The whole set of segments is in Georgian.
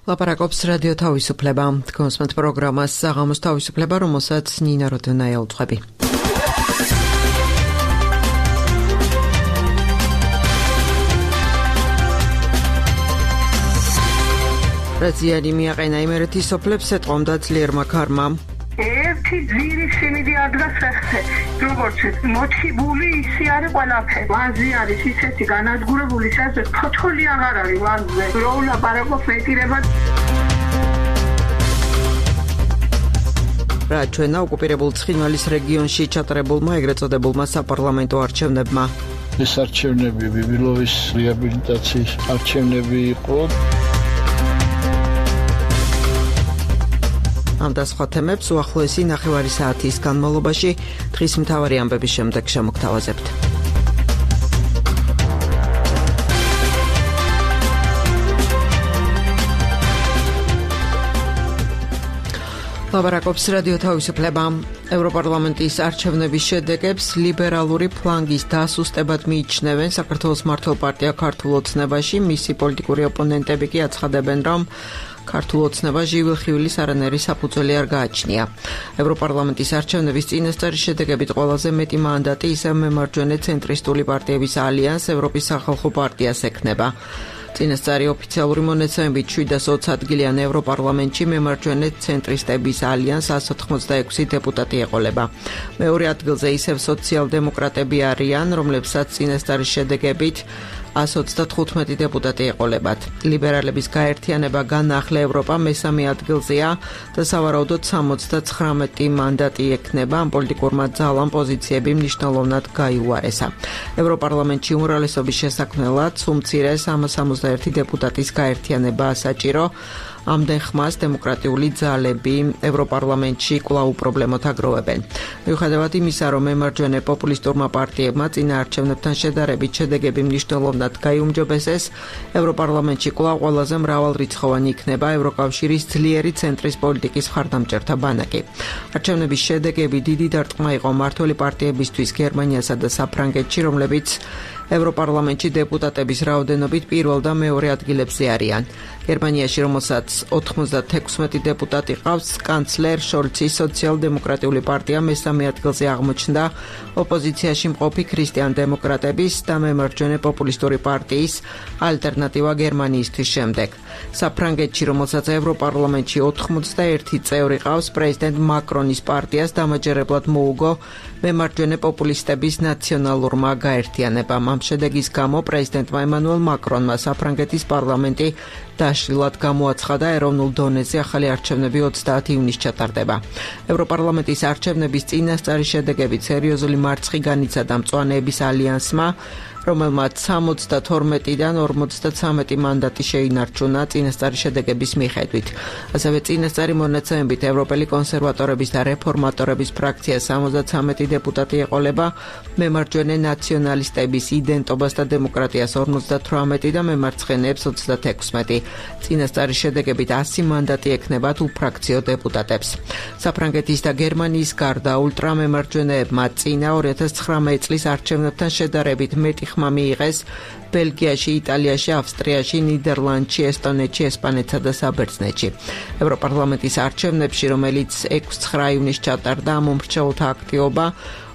ლაპარაკობს რადიო თავისუფლება. კონსმეთ პროგრამას საღამოს თავისუფლება, რომელსაც ნინა როდენა ელწყები. რაზიანი მიაყენა იმერეთის სოფლებს ეთყომდა ძლიერმა ქარმა. ერთი ძირი სიმინდი ადგას ხეხზე, როგორც მოჩიბული ისი არის ყველაფერი. ვაზი არის ისეთი განადგურებული, სადაც ფოთოლი აღარ არის ვაზზე. როულა პარაკობს მეტირება. რა ჩვენა ოკუპირებულ ცხინვალის რეგიონში ჩატარებულმა ეგრეთ წოდებულმა საპარლამენტო არჩევნებმა. ეს არჩევნები ბიბილოვის რეაბილიტაციის არჩევნები იყო. ამ და სხვა თემებს უახლოესი ნახევარი საათის განმავლობაში დღის მთავარი ამბების შემდეგ შემოგთავაზებთ. ლაპარაკობს რადიო თავისუფლება. ევროპარლამენტის არჩევნების შედეგებს ლიბერალური ფლანგის დასუსტებად მიიჩნევენ საქართველოს მართლ პარტია ქართულ ოცნებაში, მისი პოლიტიკური ოპონენტები კი აცხადებენ, რომ ქართულ ოცნება ჟივილხივილის არანაირი საფუძველი არ გააჩნია. ევროპარლამენტის არჩევნების წინასწარი შედეგებით ყველაზე მეტი მანდატი ისევ მემარჯვენე ცენტრისტული პარტიების ალიანს ევროპის სახალხო პარტიას ექნება. წინასწარი ოფიციალური მონაცემებით 720 ადგილიან ევროპარლამენტში მემარჯვენე ცენტრისტების ალიანს 186 დეპუტატი ეყოლება. მეორე ადგილზე ისევ სოციალ-დემოკრატები არიან, რომლებსაც წინასწარი შედეგებით 135 დეპუტატი ეყოლებათ. ლიბერალების გაერთიანება განახლე ევროპა მესამე ადგილზეა და სავარაუდოდ 79 მანდატი ექნება. ამ პოლიტიკურმა ძალამ პოზიციები მნიშვნელოვნად გაიუარესა. ევროპარლამენტში უმრავლესობის შესაქმნელად უმცირე 361 დეპუტატის გაერთიანება საჭირო. ამდენ ხმას დემოკრატიული ძალები ევროპარლამენტში კვლავ უპრობლემოდ აგროვებენ. მიუხედავად იმისა, რომ მემარჯვენე პოპულისტურმა პარტიებმა წინა არჩევნებთან შედარებით შედეგები მნიშვნელოვნად გაიუმჯობესეს, ევროპარლამენტში კვლავ ყველაზე მრავალრიცხოვანი იქნება ევროკავშირის ძლიერი ცენტრის პოლიტიკის მხარდამჭერთა ბანაკი. არჩევნების შედეგები დიდი დარტყმა იყო მმართველი პარტიებისთვის გერმანიასა და საფრანგეთში, რომლებიც ევროპარლამენტში დეპუტატების რაოდენობით პირველ და მეორე ადგილებზე არიან. გერმანიაში, რომელსაც 96 დეპუტატი ყავს, კანცლერ შოლცის სოციალ-დემოკრატიული პარტია მესამე ადგილზე აღმოჩნდა ოპოზიციაში მყოფი ქრისტიან-დემოკრატების და მემარჯვენე პოპულისტური პარტიის ალტერნატივა გერმანიისთვის შემდეგ. საფრანგეთში, რომელსაც ევროპარლამენტში 91 წევრი ყავს, პრეზიდენტ მაკრონის პარტიას დამაჯერებლად მოუგო მემარჯვენე პოპულისტების ნაციონალურმა გაერთიანებამ. ამ შედეგის გამო პრეზიდენტმა ემანუელ მაკრონმა საფრანგეთის პარლამენტი დაშლილად გამოაცხადა, ეროვნულ დონეზე ახალი არჩევნები 30 ივნისს ჩატარდება. ევროპარლამენტის არჩევნების წინასწარი შედეგებით სერიოზული მარცხი განიცადა მწვანეების ალიანსმა, რომელმაც 72-დან 53 მანდატი შეინარჩუნა წინასწარი შედეგების მიხედვით. ასევე წინასწარი მონაცემებით ევროპელი კონსერვატორების და რეფორმატორების ფრაქცია 73 დეპუტატი ეყოლება, მემარჯვენე ნაციონალისტების იდენტობას და დემოკრატიას 58 და მემარცხენეებს 36. წინასწარი შედეგებით 100 მანდატი ექნებათ უფრაქციო დეპუტატებს. საფრანგეთის და გერმანიის გარდა ულტრამემარჯვენეებმა წინა 2019 წლის არჩევნებთან შედარებით მეტი ხმა მიიღეს ბელგიაში, იტალიაში, ავსტრიაში, ნიდერლანდში, ესტონეთში, ესპანეთსა და საბერძნეთში. ევროპარლამენტის არჩევნებში, რომელიც 6-9 ივნისს ჩატარდა, მომრჩეულთა აქტივობა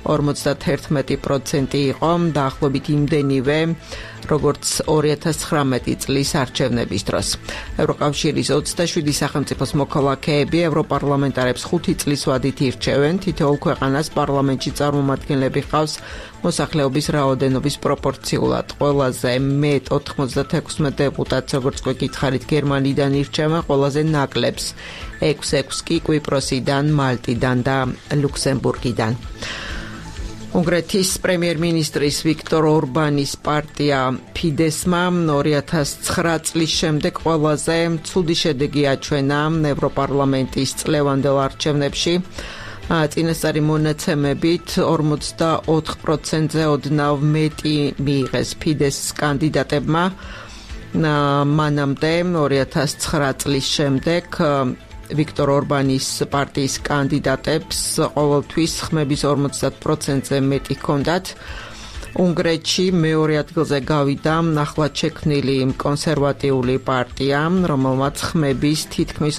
51% იყო, დაახლოებით იმდენივე, როგორც 2019 წლის არჩევნების დროს. ევროკავშირის 27 სახელმწიფოს მოქალაქეები ევროპარლამენტარებს 5 წლის ვადით ირჩევენ, თითოეულ ქვეყანას პარლამენტში წარმომადგენლები ჰყავს მოსახლეობის რაოდენობის პროპორციულად. ყველაზე მეტ 96 დეპუტატს, როგორც გითხარით, გერმანიიდან ირჩევენ, ყველაზე ნაკლებს 6 კი კვიპროსიდან, მალტიდან და ლუქსემბურგიდან. უნგრეთის პრემიერ-მინისტრის ვიქტორ ორბანის პარტია ფიდესმა 2009 წლის შემდეგ ყველაზე ცუდი შედეგი აჩვენა ევროპარლამენტის წლევანდელ არჩევნებში. წინასწარი მონაცემებით 44%-ზე ოდნავ მეტი მიიღეს ფიდესის კანდიდატებმა. მანამდე 2009 წლის შემდეგ ვიქტორ ორბანის პარტიის კანდიდატებს ყოველთვის ხმების 50%-ზე მეტი ჰქონდათ. უნგრეთში მეორე ადგილზე გავიდა ახლად შექმნილი კონსერვატიული პარტია, რომელმაც ხმების თითქმის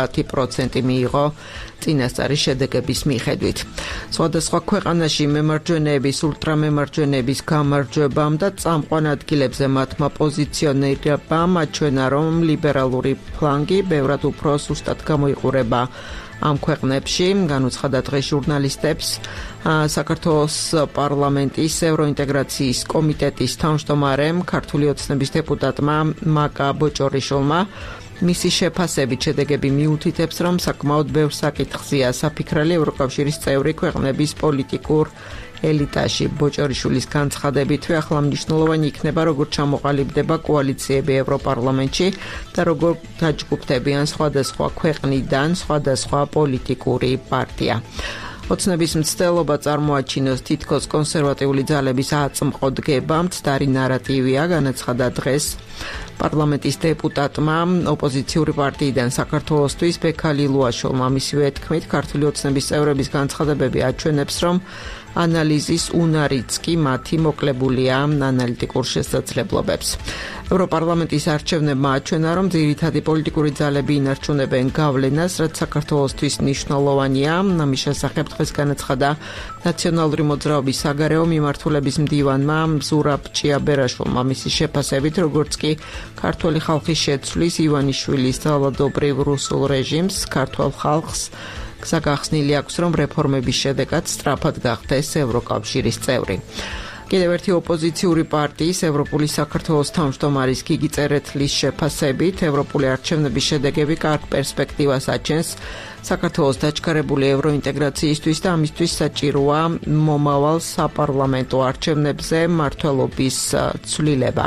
30% მიიღო წინასწარი შედეგების მიხედვით. სხვადასხვა ქვეყანაში მემარჯვენეების, ულტრამემარჯვენეების გამარჯვებამ და წამყვან ადგილებზე მათმა პოზიციონირებამ აჩვენა, რომ ლიბერალური ფლანგი ბევრად უფრო სუსტად გამოიყურება ამ ქვეყნებში, განუცხადა დღეს ჟურნალისტებს საქართველოს პარლამენტის ევროინტეგრაციის კომიტეტის თავმჯდომარემ, ქართული ოცნების დეპუტატმა მაკა ბოჭორიშვილმა. მისი შეფასებით შედეგები მიუთითებს, რომ საკმაოდ ბევრ საკითხზეა საფიქრალი ევროკავშირის წევრი ქვეყნების პოლიტიკურ ელიტაში. ბოჭორიშვილის განცხადებითვე ახლა მნიშვნელოვანი იქნება, როგორ ჩამოყალიბდება კოალიციები ევროპარლამენტში და როგორ დაჯგუფდებიან სხვადასხვა ქვეყნიდან სხვადასხვა პოლიტიკური პარტია. ოცნების მცდელობა წარმოაჩინოს თითქოს კონსერვატიული ძალების აწმყო დგება, მცდარი ნარატივია, განაცხადა დღეს პარლამენტის დეპუტატმა ოპოზიციური პარტიიდან საქართველოსთვის ბექალი ლუაშოვმა. მისივე თქმით, ქართული ოცნების წევრების განცხადებები აჩვენებს, რომ ანალიზის უნარიც კი მათი მოკლებულია ანალიტიკურ შესაძლებლობებს. ევროპარლამენტის არჩევნებმა აჩვენა, რომ ძირითადი პოლიტიკური ძალები ინარჩუნებენ გავლენას, რაც საქართველოსთვის მნიშვნელოვანია. ამის შესახებ დღეს განაცხადა ნაციონალური მოძრაობის საგარეო მიმართულების მდივანმა ზურაბ ჭიაბერაშვილმა. მისი შეფასებით, როგორც კი ქართველი ხალხის შეცვლის ივანიშვილის ძალადობრივ რუსულ რეჟიმს, ქართველ ხალხს გზაგახსნილი აქვს, რომ რეფორმების შედეგად სწრაფად გახდეს ევროკავშირის წევრი. კიდევ ერთი ოპოზიციური პარტიის ევროპული საქართველოს თავმჯდომარის გიგი წერეთლის შეფასებით, ევროპული არჩევნების შედეგები კარგ პერსპექტივას აჩენს საქართველოს დაჩქარებული ევროინტეგრაციისთვის და ამისთვის საჭიროა მომავალ საპარლამენტო არჩევნებზე მმართველობის ცვლილება.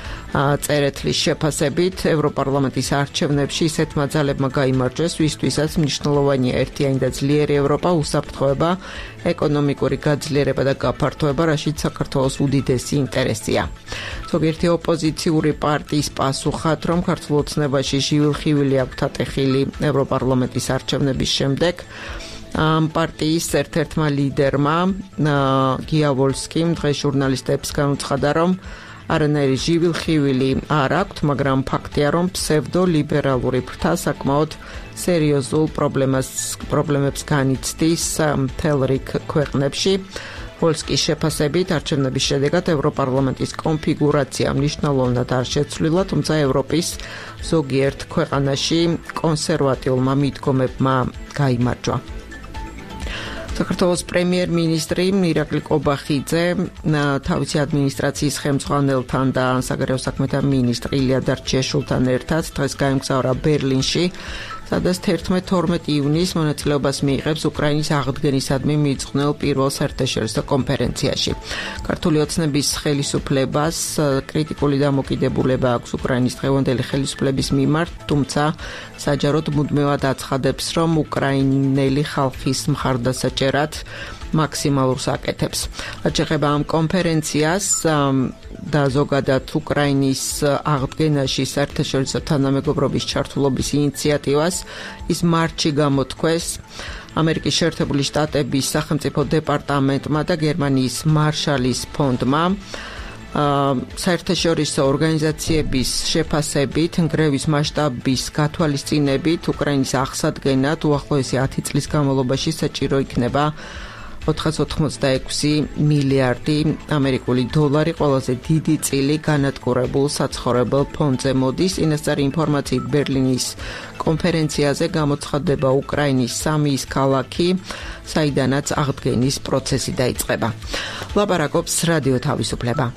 წერეთლის შეფასებით, ევროპარლამენტის არჩევნებში ისეთმა ძალებმა გაიმარჯვეს, ვისთვისაც მნიშვნელოვანია ერთიანი და ძლიერი ევროპა, უსაფრთხოება, ეკონომიკური გაძლიერება და გაფართოება, რაშიც საქართველოს უდიდესი ინტერესია. ზოგიერთი ოპოზიციური პარტიის პასუხად, რომ ქართულ ოცნებაში ჟივილხივილი აქვთ ატეხილი ევროპარლამენტის არჩევნების შემდეგ, ამ პარტიის ერთ-ერთმა ლიდერმა გია ვოლსკიმ დღეს ჟურნალისტებს განუცხადა, რომ არანაირი ჟივილხივილი არ აქვთ, მაგრამ ფაქტია, რომ ფსევდოლიბერალური ფრთა საკმაოდ სერიოზულ პრობლემებს განიცდის მთელ რიგ ქვეყნებში. ვოლსკის შეფასებით, არჩევნების შედეგად ევროპარლამენტის კონფიგურაცია მნიშვნელოვნად არ შეცვლილა, თუმცა ევროპის ზოგიერთ ქვეყანაში კონსერვატიულმა მიდგომებმა გაიმარჯვა. საქართველოს პრემიერ-მინისტრი ირაკლი კობახიძე თავისი ადმინისტრაციის ხელმძღვანელთან და საგარეო საქმეთა მინისტრ ილია დარჩიაშვილთან ერთად დღეს გაემგზავრა ბერლინში, სადაც 11-12 ივნისს მონაწილეობას მიიღებს უკრაინის აღდგენისადმი მიძღვნილ პირველ საერთაშორისო კონფერენციაში. ქართული ოცნების ხელისუფლებას კრიტიკული დამოკიდებულება აქვს უკრაინის დღევანდელი ხელისუფლების მიმართ, თუმცა საჯაროდ მუდმივად აცხადებს, რომ უკრაინელი ხალხის მხარდასაჭერად მაქსიმალურს აკეთებს. რაც შეეხება ამ კონფერენციას და ზოგადად უკრაინის აღდგენაში საერთაშორისო თანამეგობრობის ჩართულობის ინიციატივას, ის მარტში გამოთქვეს ამერიკის შეერთებული შტატების სახელმწიფო დეპარტამენტმა და გერმანიის მარშალის ფონდმა. საერთაშორისო ორგანიზაციების შეფასებით, ნგრევის მასშტაბის გათვალისწინებით, უკრაინის აღსადგენად უახლოესი 10 წლის განმავლობაში საჭირო იქნება 486 მილიარდი ამერიკული დოლარი, ყველაზე დიდი წილი განადგურებულ საცხოვრებელ ფონდზე მოდის. წინასწარი ინფორმაციით ბერლინის კონფერენციაზე გამოცხადდება უკრაინის 3 ქალაქი, საიდანაც აღდგენის პროცესი დაიწყება. ლაპარაკობს რადიო თავისუფლება.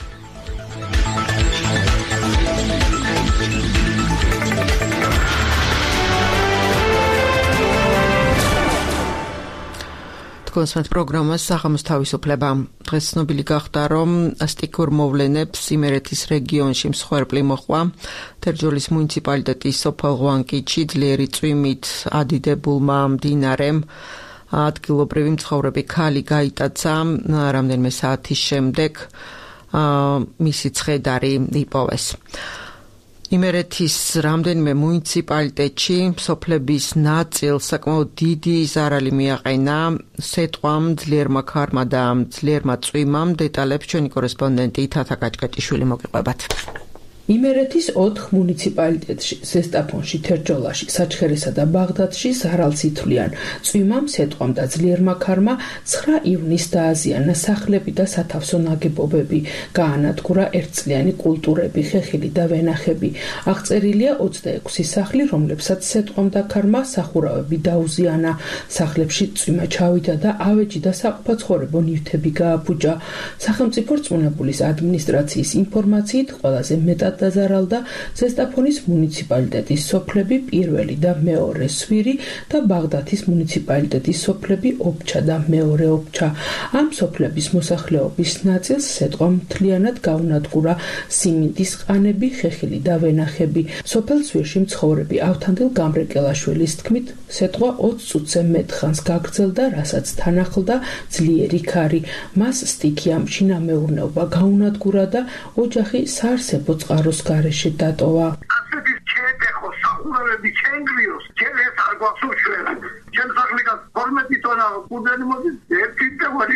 კონსერტ პროგრამას საღამოს თავისუფლება. დღეს ცნობილი გახდა, რომ სტიქურ მოვლენებს იმერეთის რეგიონში მსხვერპლი მოჰყვა. თერჯოლის მუნიციპალიტეტის სოფელ ღვანკიჩი ძლიერი წვიმით ადიდებულმა მდინარემ ადგილობრივი მცხოვრები ქალი გაიტაცა, რამდენიმე საათის შემდეგ მისი ცხედარი იპოვეს. იმერეთის რამდენიმე მუნიციპალიტეტში სოფლების ნაწილს საკმაოდ დიდი ზარალი მიაყენა სეტყვამ, ძლიერმა ქარმა და ძლიერმა წვიმამ. დეტალებს ჩვენი კორესპონდენტი თათა კაჭკაჭიშვილი მოგიყვებათ. იმერეთის 4 მუნიციპალიტეტში, ზესტაფონში, თერჯოლაში, საჩხერესა და ბაღდადში ზარალს ითვლიან. წვიმამ, სეტყვამ და ძლიერმა ქარმა 9 ივნისს დააზიანა სახლები და სათავსო ნაგებობები, გაანადგურა ერთწლიანი კულტურები, ხეხილი და ვენახები. აღწერილია 26 სახლი, რომლებსაც სეტყვამ და ქარმა სახურავები დაუზიანა. სახლებში წვიმა ჩავიდა და ავეჯი და საყოფაცხოვრებო ნივთები გააფუჭა. სახელმწიფო რწმუნებულის ადმინისტრაციის ინფორმაციით ყველაზე მეტად დაზარალდა ზესტაფონის მუნიციპალიტეტის სოფლები პირველი და მეორე სვირი და ბაღდათის მუნიციპალიტეტის სოფლები ობჩა და მეორე ობჩა. ამ სოფლების მოსახლეობის ნაწილს სეტყვამ მთლიანად გაუნადგურა სიმინდის ყანები, ხეხილი და ვენახები. სოფელ სვირში მცხოვრები ავთანდილ გამრეკელაშვილის თქმით, სეტყვა 20 წუთზე მეტხანს გაგრძელდა, რასაც თან ახლდა ძლიერი ქარი. მას სტიქიამ შინამეურნეობა გაუნადგურა და ოჯახი საარსებო წყაროს გარეშე დატოვა. ასეთი შეეთეხო სახურავები ჩენგრიოს, ჩვენ ეს არ გვაქვს უშველა. ჩვენ სახლიდან 12 ტონა კუდენი მოდის, ერთი ტევარი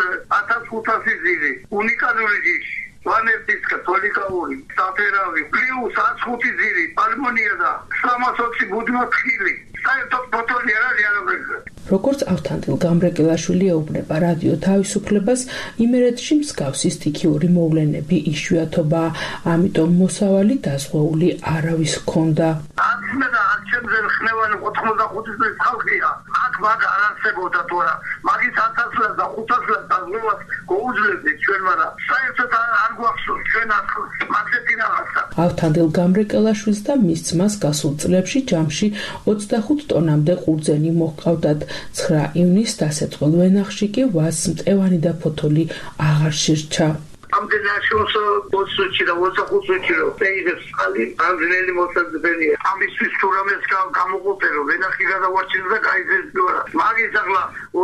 1500 ძილი. უნიკალური ჯიში. ვანერტის კათოლიკური, საფერავი, პლიუს 105 ძილი, პალმონია და 320 ბუდმა ხილი. საერთოდ ბოტონი არ არის. როგორც ავთანდილ გამრეკელაშვილი ეუბნება რადიო თავისუფლებას, იმერეთში მსგავსი სტიქიური მოვლენები იშვიათობაა, ამიტომ მოსავალი დაზღვეული არავის ჰქონდა. აცმე და არჩევზე ხნევანი 85 წლის ხალხია. აქ მაგ არ არსებობდა თორა. მაგის 1000 და 500 დაზღვევას გაუძლებდით ჩვენ, მაგრამ საერთოდ არ გვახსოვს ჩვენ აქ მაგეთი რაღაცა. ავთანდილ გამრეკელაშვილს და მის ძმას გასულ წლებში ჯამში 25 ტონამდე ყურძენი მოჰყავდათ. 9 ივნისს დასაწყვილ ვენახში კი ვაზს მტევანი და ფოთოლი აღარ შერჩა. ამდენაშოს პოსტში და მოსახუცში რო ფეიდებს ხალი ამდენელი მოსაძებელია. ამისთვის თუ რამეს გამოყოფერო ვენახი გადავარჩინო და გაიზრდა. მაგის ახლა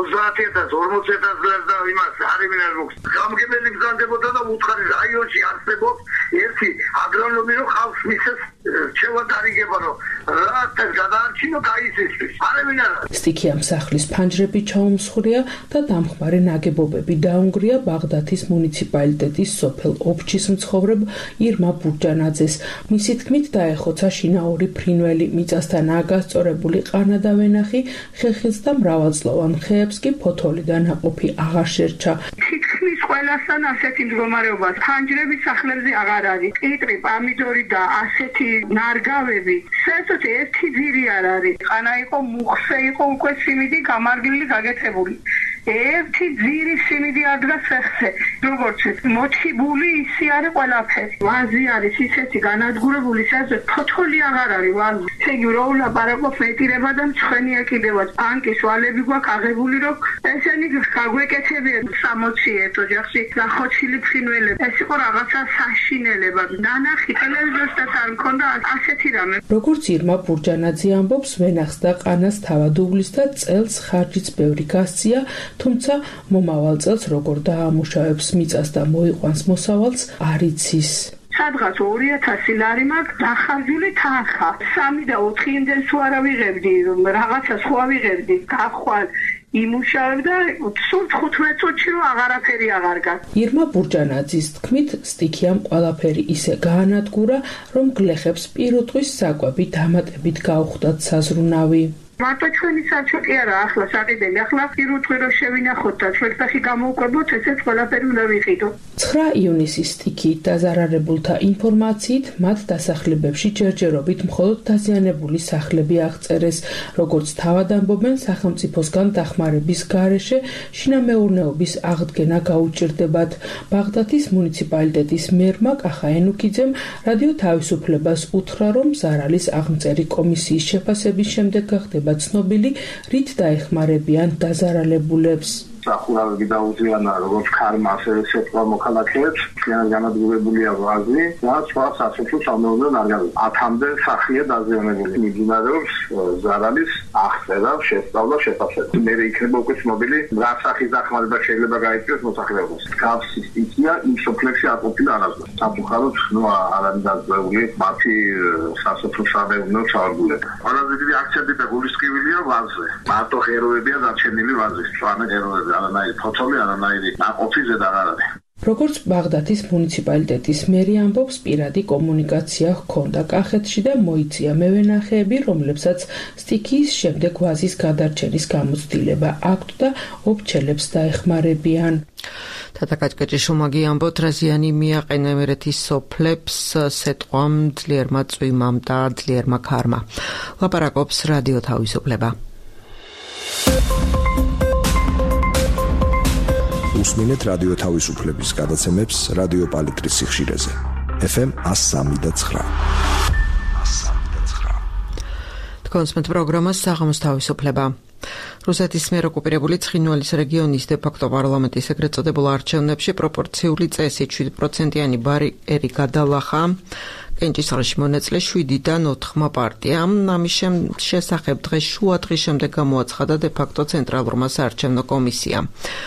30000 40000 და იმას არ იმენარ მოხს. გამგებელი გზანდებოდა და უთხარი რაიონში არსებობს ერთი აგრონომი რო ხალხს მისცეს შევა გარიგება რომ რა გადაარჩინო გაიზრდის. არ იმენარ. სტიქიამ სახლის ფანჯრები ჩაუმსხვრია და დამხმარე ნაგებობები დაუნგრია ბაღდათის მუნიციპალიტეტის სოფელ ობჩის მცხოვრებ ირმა ბურჯანაძეს. მისი თქმით დაეხოცა შინაური ფრინველი, მიწასთანაა გასწორებული ყანა და ვენახი, ხეხილს და მრავალწლოვან ხეებს კი ფოთოლი და ნაყოფი აღარ შერჩა. თითქმის ყველასთან ასეთი მდგომარეობა. ფანჯრები სახლებზე აღარ არის. კიტრი, პამიდორი და ასეთი ნარგავები. საერთოდ ერთი ძირი არ არის. ყანა იყო, მუხსე იყო, უკვე სიმინდი გამარგლილი გაგეთებული. ერთი ძირი სიმინდი არ დგას ფეხზე. როგორც მოჩიბული ისი არის ყველაფერი. ვაზი არის ისეთი განადგურებული, საერთოდ ფოთოლი აღარ არის ვაზი. ესე იგი რო ვლაპარაკობ მეტირება და მცხენია კიდევაც. ბანკის ვალები გვაქვს აღებული, რომ ესენი გაგვეკეთებიან 60 ოჯახში დახოჩილი ფრინველები. ეს იყო რაღაცა საშინელება. ნანახი ტელევიზორსაც არ მქონდა ასეთი რამე. როგორც ირმა ბურჯანაძე ამბობს, ვენახს და ყანას თავად უვლის და წელს ხარჯიც ბევრი გასწია, თუმცა მომავალ წელს როგორ დაამუშავებს მიწას და მოიყვანს მოსავალს არ იცის. სადღაც 2000 ლარი მაქვს დახარჯული თანხა. 3 და 4 იმდენ თუ არ ავიღებდი, რაღაცა სხვა ვიღებდი, გახვალ იმუშავებ და სულ 15 წუთში რომ აღარაფერი აღარ გაქვს. ირმა ბურჯანაძის თქმით, სტიქიამ ყველაფერი ისე გაანადგურა, რომ გლეხებს პირუტყვის საკვები დამატებით გაუხდათ საზრუნავი. მარტო ჩვენი საჩუქი არა, ახლა საყიდელი, ახლა პირუტყვი რო შევინახოთ და ჩვენთახი გამოვკვებოთ, ესეც ყველაფერი უნდა ვიყიდოთ. 9 ივნისის სტიქიით დაზარალებულთა ინფორმაციით, მათ დასახლებებში ჯერჯერობით მხოლოდ დაზიანებული სახლები აღწერეს. როგორც თავად ამბობენ, სახელმწიფოსგან დახმარების გარეშე შინამეურნეობის აღდგენა გაუჭირდებათ. ბაღდათის მუნიციპალიტეტის მერმა კახა ენუკიძემ რადიო თავისუფლებას უთხრა, რომ ზარალის აღმწერი კომისიის შეფასების შემდეგ გახდება ცნობილი, რით დაეხმარებიან დაზარალებულებს. სახურავები დაუზიანა როგორც ქარმა, ასევე სეტყვა მოქალაქეებს, ძალიან განადგურებულია ვაზი და სხვა სასოფლო სამეურნეო ნარგავები. 10-მდე სახლია დაზიანებული. მიმდინარეობს ზარალის აღწერა, შესწავლა, შეფასება. მე იქნება უკვე ცნობილი რა სახის დახმარება შეიძლება გაიწვიოს მოსახლეობას. გავსის სტიქია იმ სოფლებში არ ყოფილა არასდროს. სამწუხაროდ, არ არის დაძაბული მათი სასოფლო სამეურნეო სავალდებულება. ყველაზე დიდი აქცენტი და გულისხმილია ვაზზე. მარტო ღეროებია დარჩენილი ვაზის, მწვანე ღეროები, არანაირი ფოთოლი, არანაირი ნაყოფი ზედა არ არის. როგორც ბაღდათის მუნიციპალიტეტის მერი ამბობს, პირადი კომუნიკაცია ჰქონდა კახეთში და მოიწია მევენახეები, რომლებსაც სტიქიის შემდეგ ვაზის გადარჩენის გამოცდილება აქვთ და ობჩელებს დაეხმარებიან. თათაკაჭკეჭი შუმაგი ამბობთ, რა ზიანი მიაყენა იმერეთის სოფლებს სეტყვამ, ძლიერმა წვიმამ და ძლიერმა ქარმა. ლაპარაკობს რადიო თავისუფლება. უსმინეთ რადიო თავისუფლების გადაცემებს რადიო პალიტრის სიხშირეზე. FM 103.9. კონსმეთ პროგრამა საღამოს თავისუფლება. რუსეთის მიერ ოკუპირებული ცხინვალის რეგიონის დე-ფაქტო პარლამენტის ეგრეთ წოდებულ არჩევნებში პროპორციული წესით 7%-იანი ბარიერი გადალახა. კენჭისყრაში მონაწილე 7-დან 4 პარტიამ. ამის შესახებ დღეს შუადღის შემდეგ გამოაცხადა დე-ფაქტო ცენტრალურმა საარჩევნო კომისიამ.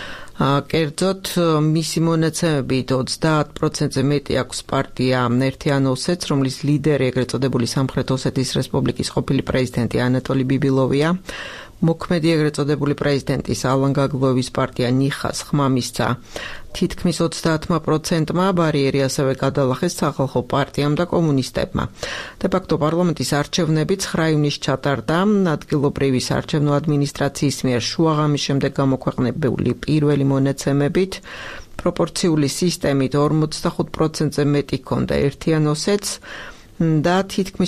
კერძოდ მისი მონაცემებით 30%-ზე მეტი აქვს პარტია ერთიან ოსეთს, რომლის ლიდერი ეგრეთ წოდებული სამხრეთ ოსეთის რესპუბლიკის ყოფილი პრეზიდენტი ანატოლი ბიბილოვია. მოქმედი ეგრეთ წოდებული პრეზიდენტის ალან გაგლოევის პარტია ნიხას ხმა მისცა თითქმის 30%-მა, ბარიერი ასევე გადალახეს სახალხო პარტიამ და კომუნისტებმა. დე-ფაქტო პარლამენტის არჩევნები 9 ივნისს ჩატარდა. ადგილობრივი საარჩევნო ადმინისტრაციის მიერ შუაღამის შემდეგ გამოქვეყნებული პირველი მონაცემებით პროპორციული სისტემით 45%-ზე მეტი ჰქონდა ერთიან ოსეთს და თითქმის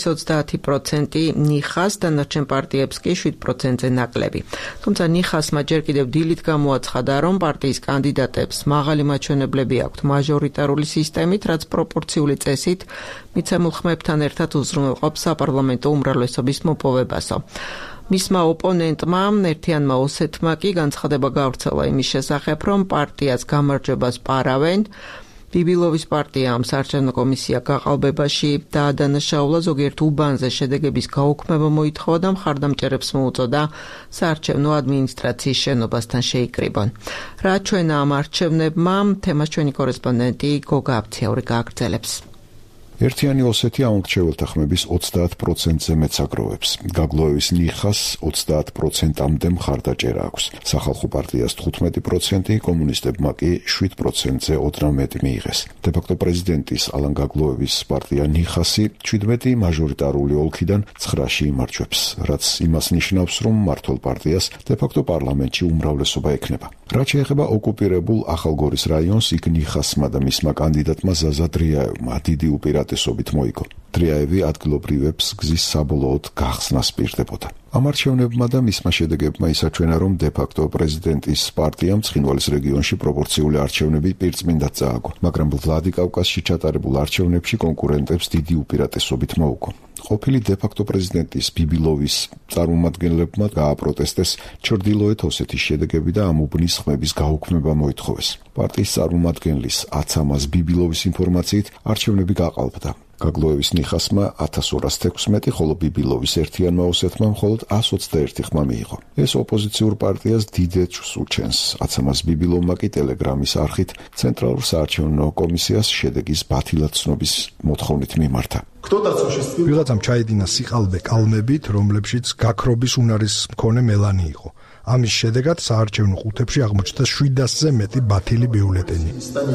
30% ნიხას, დანარჩენ პარტიებს კი 7%-ზე ნაკლები. თუმცა ნიხასმა ჯერ კიდევ დილით გამოაცხადა, რომ პარტიის კანდიდატებს მაღალი მაჩვენებლები აქვთ მაჟორიტარული სისტემით, რაც პროპორციული წესით მიცემულ ხმებთან ერთად უზრუნველყოფს საპარლამენტო უმრავლესობის მოპოვებასო. მისმა ოპონენტმა, ერთიანმა ოსეთმა კი განცხადება გავრცელა იმის შესახებ, რომ პარტიას გამარჯვებას პარავენ. ბიბილოვის პარტიამ საარჩევნო კომისია გაყალბებაში დაადანაშაულა, ზოგიერთ უბანზე შედეგების გაუქმება მოითხოვა და მხარდამჭერებს მოუწოდა საარჩევნო ადმინისტრაციის შენობასთან შეიკრიბონ. რა ჩვენა ამ არჩევნებმა, თემას ჩვენი კორესპონდენტი გოგა აბციური გააგრძელებს. ერთიანი ოსეთი ამ მრჩეველთა ხმების 30%-ზე მეც აგროვებს. გაგლოევის ნიხას 30%-ამდე მხარდაჭერა აქვს. სახალხო პარტიას 15%, კომუნისტებმა კი 7%-ზე ოდნავ მეტი მიიღეს. დე-ფაქტო პრეზიდენტის ალან გაგლოევის პარტია ნიხასი 17 მაჟორიტარული ოლქიდან 9-ში იმარჯვებს, რაც იმას ნიშნავს, რომ მმართველ პარტიას დე-ფაქტო პარლამენტში უმრავლესობა ექნება. რაც შეეხება ოკუპირებულ ახალგორის რაიონს, იქ ნიხასმა და მისმა კანდიდატმა ზაზა დრიაევმა დიდი უპირატესობით მოიგო. დრიაევი ადგილობრივებს გზის საბოლოოდ გახსნას პირდებოდა. ამ არჩევნებმა და მისმა შედეგებმა ისაჩვენა, რომ დე-ფაქტო პრეზიდენტის პარტიამ ცხინვალის რეგიონში პროპორციული არჩევნები პირწმინდად წააგო, მაგრამ ვლადიკავკაზში ჩატარებულ არჩევნებში კონკურენტებს დიდი უპირატესობით მოუგო. ყოფილი დე-ფაქტო პრეზიდენტის ბიბილოვის წარმომადგენლებმა გააპროტესტეს ჩრდილოეთ ოსეთის შედეგები და ამ უბნის ხმების გაუქმება მოითხოვეს. პარტიის წარმომადგენლის აცამას ბიბილოვის ინფორმაციით არჩევნები გაყალბდა. გაგლოევის ნიხასმა 1216, ხოლო ბიბილოვის ერთიანმა ოსეთმა მხოლოდ 121 ხმა მიიღო. ეს ოპოზიციურ პარტიას დიდ ეჭვს უჩენს. აცამას ბიბილოვმა კი ტელეგრამის არხით ცენტრალურ საარჩევნო კომისიას შედეგის ბათილად ცნობის მოთხოვნით მიმართა. ვიღაცამ ჩაედინა სიყალბე კალმებით, რომლებშიც გაქრობის უნარის მქონე მელანი იყო. ამის შედეგად საარჩევნო ყუთებში აღმოჩნდა 700-ზე მეტი ბათილი ბიულეტენი.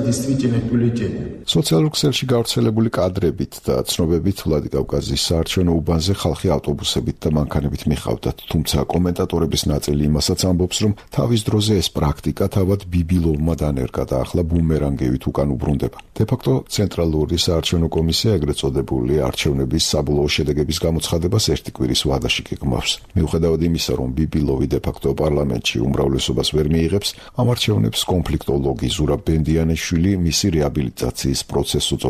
სოციალურ ქსელში გავრცელებული კადრებით და ცნობებით ვლადიკავკაზის საარჩევნო უბანზე ხალხი ავტობუსებით და მანქანებით მიხავდათ, თუმცა კომენტატორების ნაწილი იმასაც ამბობს, რომ თავის დროზე ეს პრაქტიკა თავად ბიბილოვმა დანერგა და ახლა ბუმერანგებით უკან უბრუნდება. დე-ფაქტო ცენტრალური საარჩევნო კომისია ეგრეთ წოდებული არჩევნების საბოლოო შედეგების გამოცხადებას ერთი კვირის ვადაში გეგმავს. მიუხედავად იმისა, რომ ბიბილოვი დე-ფაქტო პარლამენტში უმრავლესობას ვერ მიიღებს, ამ არჩევნებს კონფლიქტოლოგი ზურაბ ბენდიანეშვილი მისი რეაბილიტაციის პროცესს უწოდებს.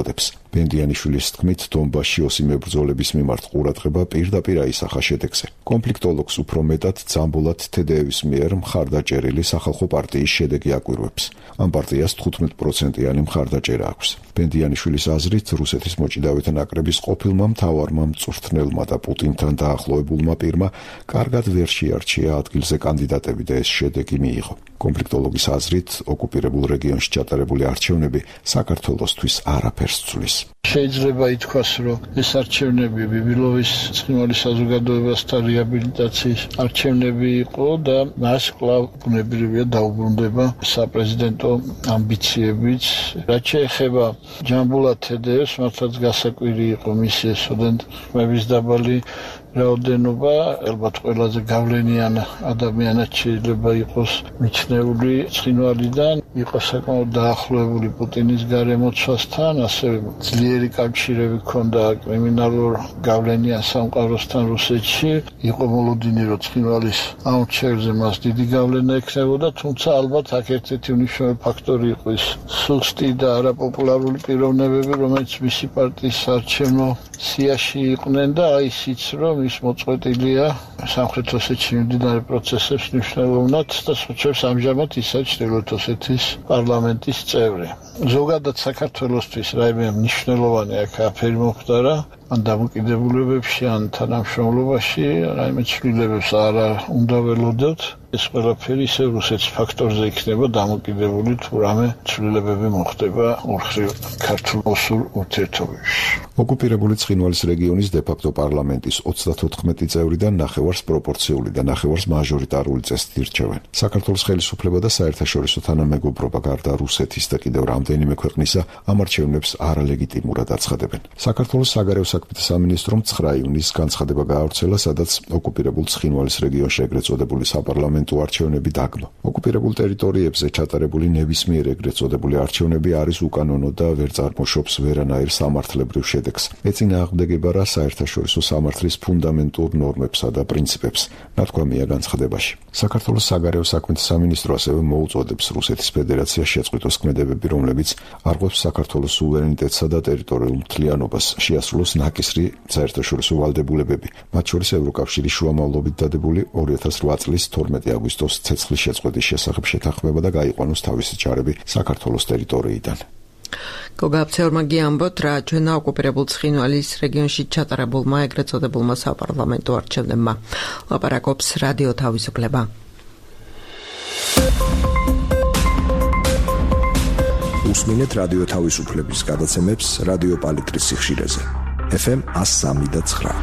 ბენდიანიშვილის თქმით, დონბასში ოსი მებრძოლების მიმართ ყურადღება პირდაპირ აისახა შედეგზე. კონფლიქტოლოგს უფრო მეტად ძამბულად თედეევის მიერ მხარდაჭერილი სახალხო პარტიის შედეგი აკვირვებს. ამ პარტიას 15%-იანი მხარდაჭერა აქვს. ბენდიანიშვილის აზრით, რუსეთის მოჭიდავეთა ნაკრების ყოფილმა მთავარმა მწვრთნელმა და პუტინთან დაახლოებულმა პირმა კარგად ვერ შეარჩია ადგილზე კანდიდატები და ეს შედეგი მიიღო. კონფლიქტოლოგის აზრით, ოკუპირებულ რეგიონში ჩატარებული არჩევნები საქართველოსთვის არაფერს ცვლის. შეიძლება ითქვას, რომ ეს არჩევნები ბიბილოვის ცხინვალის საზოგადოებასთან რეაბილიტაციის არჩევნები იყო და მას კვლავ ბუნებრივია დაუბრუნდება საპრეზიდენტო ამბიციებიც. რაც შეეხება ჯამბულად თედეევს, მართლაც გასაკვირი იყო მისი სტუდენტების დაბალი რაოდენობა, ალბათ ყველაზე გავლენიან ადამიანად შეიძლება იყოს მიჩნეული ცხინვალიდან, იყო საკმაოდ დაახლოებული პუტინის გარემოცვასთან, ასევე ძლიერი კავშირები ჰქონდა კრიმინალურ გავლენიან სამყაროსთან რუსეთში, იყო მოლოდინი, რომ ცხინვალის აუნჩერზე მას დიდი გავლენა ექნებოდა, თუმცა ალბათ აქ ერთ-ერთი უნიშნელი ფაქტორი იყო ის სუსტი და არაპოპულარული პიროვნებები, რომელიც მისი პარტიის საარჩევნო სიაში იყვნენ და აი ისიც, რომ ის მოწყვეტილია სამხრეთ ოსეთში მიმდინარე პროცესებს მნიშვნელოვნად და სწორედ ამჟამად ის არის ჩრდილოეთ ოსეთის პარლამენტის წევრი. ზოგადად საქართველოსთვის რაიმე მნიშვნელოვანი აქ აფერი მომხდარა, ან დამოკიდებულებებში, ან თანამშრომლობაში, რაიმე ცვლილებებს არ უნდა ველოდოთ. ეს ყველაფერი ისევ რუსეთის ფაქტორზე იქნება დამოკიდებული, თუ რამე ცვლილებები მოხდება ორმხრივ ქართულ-რუსულ ურთიერთობებში. ოკუპირებული ცხინვალის რეგიონის დე-ფაქტო პარლამენტის 34 წევრიდან ნახევარს პროპორციული და ნახევარს მაჟორიტარული წესით ირჩევენ. საქართველოს ხელისუფლება და საერთაშორისო თანამეგობრობა გარდა რუსეთის და კიდევ რამდენიმე ქვეყნისა ამ არჩევნებს არალეგიტიმურად აცხადებენ. საქართველოს საგარეო საქმეთა სამინისტრომ 9 ივნისს განცხადება გაავრცელა, სადაც ოკუპირებულ ცხინვალის რეგიონში ეგრეთ წოდებული საპარლამენტო არჩევნები დაგმო. ოკუპირებულ ტერიტორიებზე ჩატარებული ნებისმიერ ეგრეთ წოდებული არჩევნები არის უკანონო და ვერ წარმოშობს ვერანაირ სამართლებრივ შედეგს. ეწინააღმდეგება რა საერთაშორისო სამართლის ფუნდამენტურ ნორმებსა და პრინციპებს, ნათქვამია განცხადებაში. საქართველოს საგარეო საქმეთა სამინისტრო ასევე მოუწოდებს რუსეთის ფედერაციას შეწყვიტოს ქმედებები, რომლებიც არღვევს საქართველოს სუვერენიტეტსა და ტერიტორიულ მთლიანობას, შეასრულოს ნაკისრი საერთაშორისო ვალდებულებები, მათ შორის ევროკავშირის შუამავლობით დადებული 2008 წლის 12 აგვისტოს ცეცხლის შეწყვეტის შესახებ შეთანხმება და გაიყვანოს თავისი ჯარები საქართველოს ტერიტორიიდან. გოგაბცეორმა გიამბოთ, რა ჩვენა ოკუპირებულ ცხინვალის რეგიონში ჩატარებულმა ეგრეთ წოდებულმა საპარლამენტო არჩევნებმა. ლაპარაკობს რადიო თავისუფლება. უსმინეთ რადიო თავისუფლების გადაცემებს რადიო პალიტრის სიხშირეზე. FM 103.9.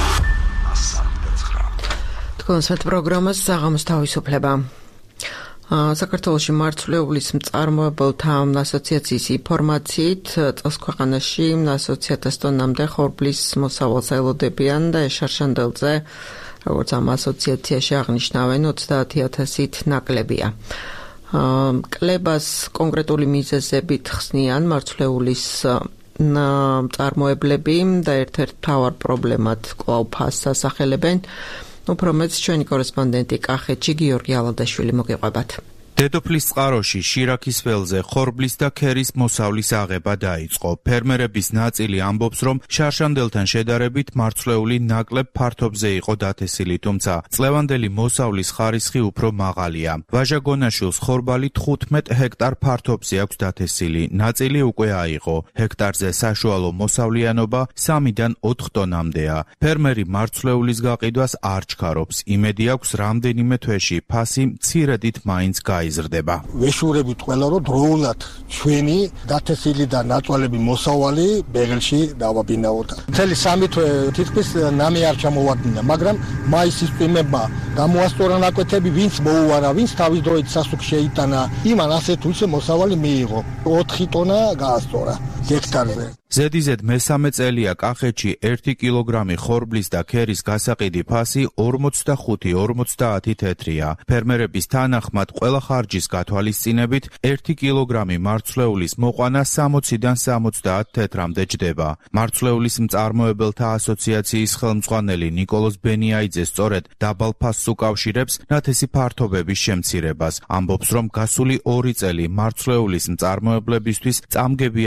კონსერტ პროგრამას საღამოს თავისუფლება. საქართველოში მარცვლეულის მწარმოებელთა ასოციაციის ინფორმაციით წელს ქვეყანაში 120,000 ტონამდე ხორბლის მოსავალს ელოდებიან და შარშანდელზე, როგორც ამ ასოციაციაში აღნიშნავენ, 30,000-ით ნაკლებია. კლებას კონკრეტული მიზეზებით ხსნიან მარცვლეულის მწარმოებლები და ერთ-ერთ მთავარ პრობლემად კვლავ ფასს ასახელებენ. უფრო მეც ჩვენი კორესპონდენტი კახეთში გიორგი ალადაშვილი მოგიყვებათ. დედოფლის წყაროში შირაქის ველზე ხორბლის და ქერის მოსავლის აღება დაიწყო. ფერმერების ნაწილი ამბობს, რომ შარშანდელთან შედარებით მარცვლეული ნაკლებ ფართობზე იყო დათესილი, თუმცა წლევანდელი მოსავლის ხარისხი უფრო მაღალია. ვაჟა გონაშვილს ხორბალი 15 ჰექტარ ფართობზე აქვს დათესილი, ნაწილი უკვე აიღო. ჰექტარზე საშუალო მოსავლიანობა 3-დან 4 ტონამდეა. ფერმერი მარცვლეულის გაყიდვას არ ჩქარობს. იმედი აქვს რამდენიმე თვეში ფასი მცირედით მაინც გაიზრდება. ვეშურებით ყველა რომ დროულად ჩვენი დათესილი და ნაწვალები მოსავალი ბეგელში დავაბინაოთ. მთელი 3 თვე თითქმის ნამი არ ჩამოვარდნინა, მაგრამ მაისის წვიმებმა გამოასწორა ნაკვეთები, ვინც მოუარა, ვინც თავის დროით სასუქს შეიტანა, იმან ასე თუ ისე მოსავალი მიიღო. 4 ტონა გაასწორა ჰექტარზე. ზედიზედ მესამე წელია კახეთში 1 კილოგრამი ხორბლის და ქერის გასაყიდი ფასი 45-50 თეთრია. ფერმერების თანახმად ყველა ხარჯის გათვალისწინებით 1 კილოგრამი მარცვლეულის მოყვანა 60-დან 70 თეთრამდე ჯდება. მარცვლეულის მწარმოებელთა ასოციაციის ხელმძღვანელი ნიკოლოზ ბენიაიძე სწორედ დაბალ ფასს უკავშირებს ნათესი ფართობების შემცირებას. ამბობს, რომ გასული 2 წელი მარცვლეულის მწარმოებლებისთვის წამგებიანი იყო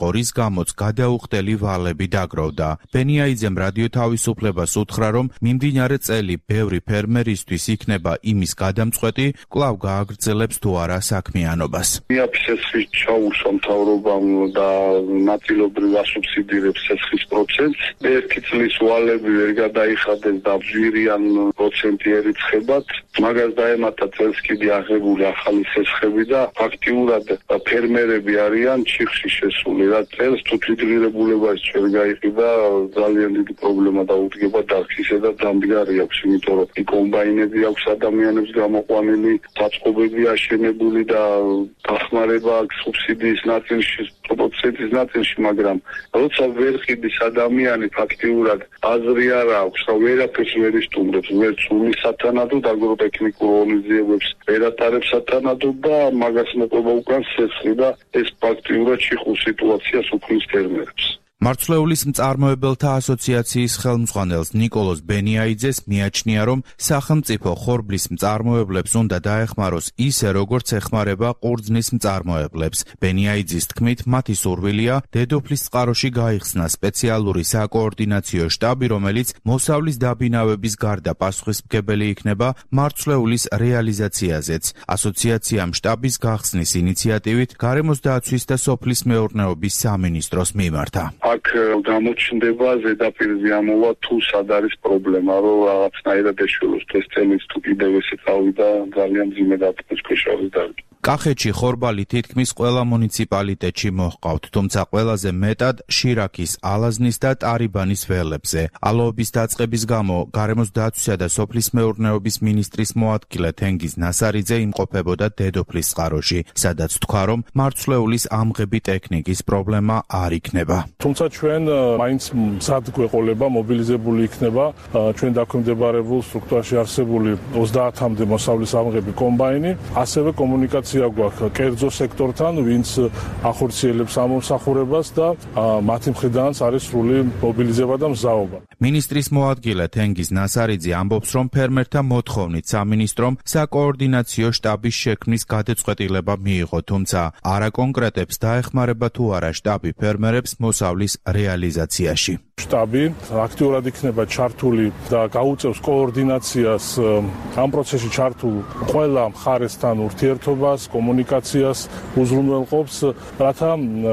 იყო, რის გამოც გადაუხდელი ვალები დაგროვდა. ბენიაიძემ რადიო თავისუფლებას უთხრა, რომ მიმდინარე წელი ბევრი ფერმერისთვის იქნება იმის გადამწყვეტი, კვლავ გააგრძელებს თუ არა საქმიანობას. მიაფსესხის ჩაუშვა მთავრობამ და ნაწილობრივ ასუბსიდირებს სესხის პროცენტს. ერთი წლის ვალები ვერ გადაიხადეს და ძვირიან პროცენტი ერიცხებათ. მაგას დაემატა წელს კიდე აღებული ახალი სესხები და ფაქტიურად ფერმერები არიან ჩიხში შესული. რა წელს თუ თვითღირებულებას ვერ გაიყიდა ძალიან დიდი პრობლემა დაუდგება დარქისა და დამდგარი აქვს, იმიტომ რომ კომბაინები აქვს ადამიანებს გამოყვანილი, დაწყობები აშენებული და დახმარება აქვს სუბსიდიის ნაწილში, პროცენტის ნაწილში, მაგრამ როცა ვერ ყიდის ადამიანი ფაქტიურად აზრი არ აქვს და ვერაფერს ვერ ისტუმრებს, ვერ სულის სათანადოდ აგროტექნიკურ ღონისძიებებს, ვერ ატარებს სათანადოდ და მაგას მოყვება უკან სესხი და ეს ფაქტიურად შეხულ სიტუაციას უქმნის ფერმერებს. მარცვლეულის მწარმოებელთა ასოციაციის ხელმძღვანელს ნიკოლოზ ბენიაიძეს მიაჩნია, რომ სახელმწიფო ხორბლის მწარმოებლებს უნდა დაეხმაროს ისე, როგორც ეხმარება ყურძნის მწარმოებლებს. ბენიაიძის თქმით, მათი სურვილია დედოფლის წყაროში გაიხსნა სპეციალური საკოორდინაციო შტაბი, რომელიც მოსავლის dabinavების გარდა პასუხისმგებელი იქნება მარცვლეულის რეალიზაციაზეც. ასოციაციამ შტაბის გახსნის ინიციატივით გარემოს დაცვის და სოფლის მეურნეობის სამინისტროს მიმართა. აქ გამოჩნდება ზედაპირზე ამოვა თუ სად არის პრობლემა, რომ რაღაცნაირად ეშველოს ეს წელიც თუ კიდევ ესე წავიდა ძალიან ძიმე დაფნის ქვეშ არის დარგი. კახეთში ხორბალი თითქმის ყველა მუნიციპალიტეტში მოჰყავთ, თუმცა ყველაზე მეტად შირაქის, ალაზნის და ტარიბანის ველებზე. ალოების დაწყების გამო გარემოს დაცვისა და სოფლის მეურნეობის მინისტრის მოადგილე თენგიზ ნასარიძე იმყოფებოდა დედოფლის წყაროში, სადაც თქვა, რომ მარცვლეულის ამღები ტექნიკის პრობლემა არ იქნება. თუმცა ჩვენ მაინც მზად გვეყოლება, მობილიზებული იქნება ჩვენ დაქვემდებარებულ სტრუქტურაში არსებული 30-მდე მოსავლის ამღები კომბაინი, ასევე კომუნიკაცია გვაქვს კერძო სექტორთან, ვინც ახორციელებს ამომსახურებას და მათი მხრიდანაც არის სრული მობილიზება და მზაობა. მინისტრის მოადგილე თენგიზ ნასარიძე ამბობს, რომ ფერმერთა მოთხოვნით სამინისტრომ საკოორდინაციო შტაბის შექმნის გადაწყვეტილება მიიღო, თუმცა არ აკონკრეტებს დაეხმარება თუ არა შტაბი ფერმერებს მოსავლის რეალიზაციაში. შტაბი აქტიურად იქნება ჩართული და გაუწევს კოორდინაციას ამ პროცესში ჩართულ ყველა მხარესთან ურთიერთობას, კომუნიკაციას უზრუნველყოფს, რათა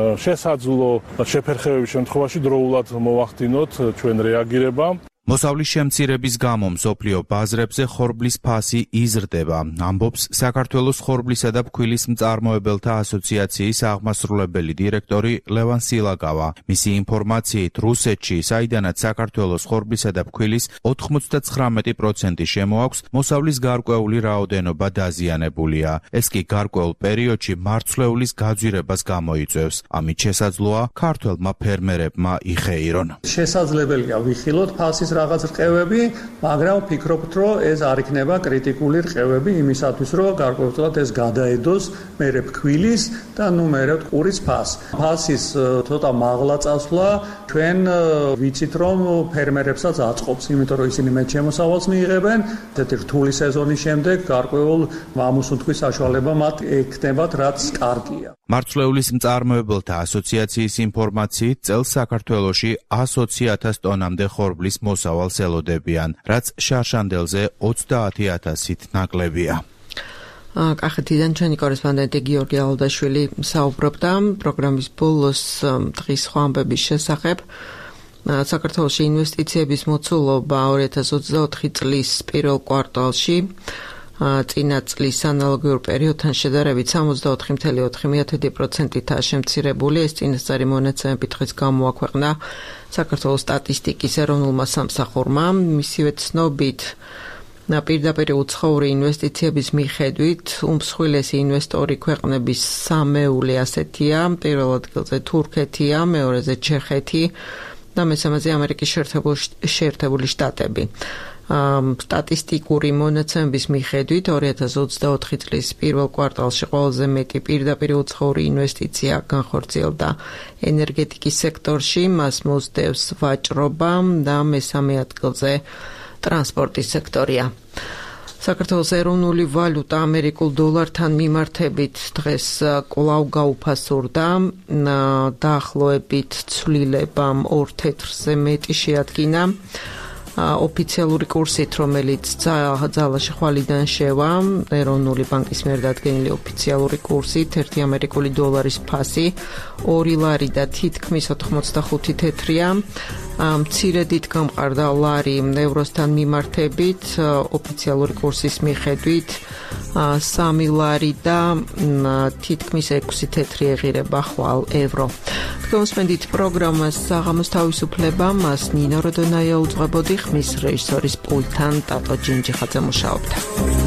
შესაძლო შეფერხებების შემთხვევაში დროულად მოვახდინოთ ჩვენ რეაგირება. მოსავლის შემცირების გამო მსოფლიო ბაზრებზე ხორბლის ფასი იზრდება, ამბობს საქართველოს ხორბლისა და ფქვილის მწარმოებელთა ასოციაციის აღმასრულებელი დირექტორი ლევან სილაგავა. მისი ინფორმაციით, რუსეთში, საიდანაც საქართველოს ხორბლისა და ფქვილის 99% შემოაქვს, მოსავლის გარკვეული რაოდენობა დაზიანებულია. ეს კი გარკვეულ პერიოდში მარცვლეულის გაძვირებას გამოიწვევს. ამით შესაძლოა ქართველმა ფერმერებმა იხეირონ. შესაძლებელია ვიხილოთ ფასის რაღაც რყევები, მაგრამ ვფიქრობთ, რომ ეს არ იქნება კრიტიკული რყევები იმისათვის, რომ გარკვეულწილად ეს გადაედოს მერე ფქვილის და მერე ყურის ფასს. ფასის ცოტა მაღლა წასვლა ჩვენ ვიცით, რომ ფერმერებსაც აწყობს, იმიტომ რომ ისინი მეტ შემოსავალს მიიღებენ. ესეთი რთული სეზონის შემდეგ გარკვეულ ამოსუნთქვის საშუალება მათ ექნებათ, რაც კარგია. მარცვლეულის მწარმოებელთა ასოციაციის ინფორმაციით, წელს საქართველოში 120,000 ტონამდე ხორბლის მოსავალს ელოდებიან, რაც შარშანდელზე 30,000-ით ნაკლებია. კახეთიდან ჩვენი კორესპონდენტი გიორგი ალდაშვილი საუბრობდა პროგრამის ბოლოს დღის სხვა ამბების შესახებ. საქართველოში ინვესტიციების მოცულობა 2024 წლის პირველ კვარტალში წინა წლის ანალოგიურ პერიოდთან შედარებით 64.4%-ით შემცირებული. ეს წინასწარი მონაცემები დღეს გამოაქვეყნა საქართველოს სტატისტიკის ეროვნულმა სამსახურმა. მისივე ცნობით, პირდაპირ უცხოური ინვესტიციების მიხედვით უმსხვილესი ინვესტორი ქვეყნების სამეული ასეთია. პირველ ადგილზე თურქეთია, მეორეზე ჩეხეთი და მესამეზე ამერიკის შეერთებული შტატები. სტატისტიკური მონაცემების მიხედვით 2024 წლის პირველ კვარტალში ყველაზე მეტი პირდაპირ უცხოური ინვესტიცია განხორციელდა ენერგეტიკის სექტორში, მას მოსდევს ვაჭრობა და მესამე ადგილზე ტრანსპორტის სექტორია. საქართველოს ეროვნული ვალუტა ამერიკულ დოლართან მიმართებით დღეს კვლავ გაუფასურდა, დაახლოებით ცვლილებამ 2 თეთრზე მეტი შეადგინა. ოფიციალური კურსით, რომელიც ძალაში ხვალიდან შევა, ეროვნული ბანკის მიერ დადგენილი ოფიციალური კურსით 1 ამერიკული დოლარის ფასი 2 ლარი და თითქმის 85 თეთრია. მცირედით გამყარდა ლარი ევროსთან მიმართებით, ოფიციალური კურსის მიხედვით 3 ლარი და თითქმის 6 თეთრი ეღირება ხვალ ევრო. თქვენსმენდით პროგრამას საღამოს თავისუფლება, მას ნინო როდონაია უძღვებოდი, ხმის რეჟისორის პულტთან ტატო ჯინჯიხაძე მუშაობდა.